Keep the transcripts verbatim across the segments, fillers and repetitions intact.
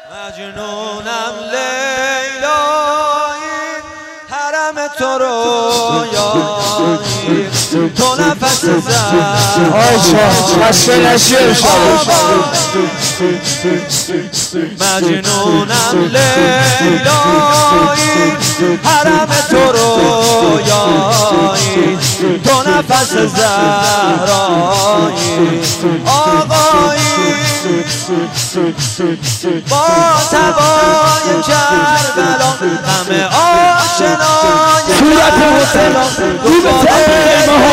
مجنونم لیلایی حرم تو رویایی تو نفس زن آشا خسته نشی مجنونم لیلایی حرم تو رویایی تو نفس زهرایی آقایی با تبای کربلا همه آشنای صورت حسین رو به سمت خیمه ها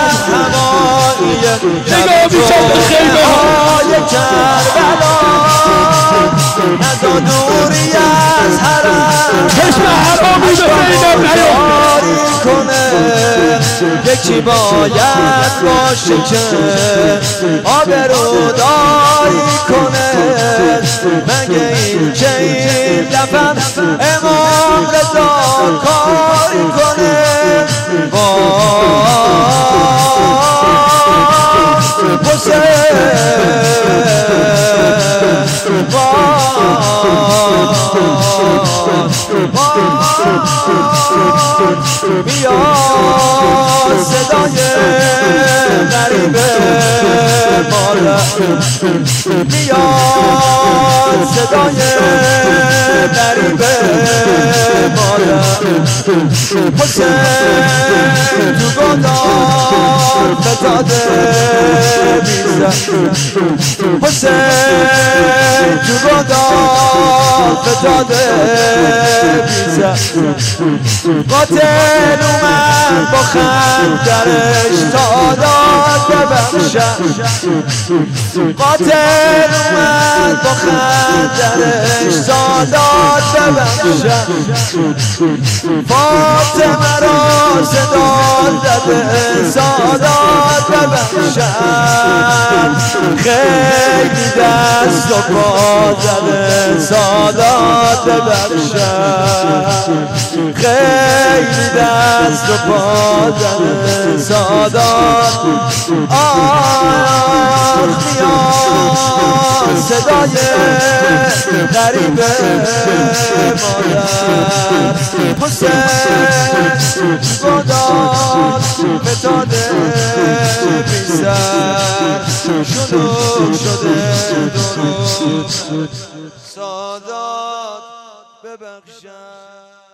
نگاه بیشتر به خیمه های کربلا از و دوری از حرم چشم حرامی به بینم نیاد کنه یکی باید باشه که آبروداری کنه مگه این که این دفعه امام رضا کاری کنه حسین بیا صدای غریب مالا بیا صدای غریب مالا حسین تو گدام فتاده میزن حسین تو گدام فتاده میزن قاتل اومد با خنجرش تا داد ببخشد قاتل اومد با خنجرش تا داد ببخشد فاطمه را صداد زده سادات ببخشد خیلی دست و پا زده سادات ببخشد خیلی دست و پا زده سادات آه میاد صدای غریب مادر حسین گداز فتاده بیسر شلوغ شده درود سادات ببخشد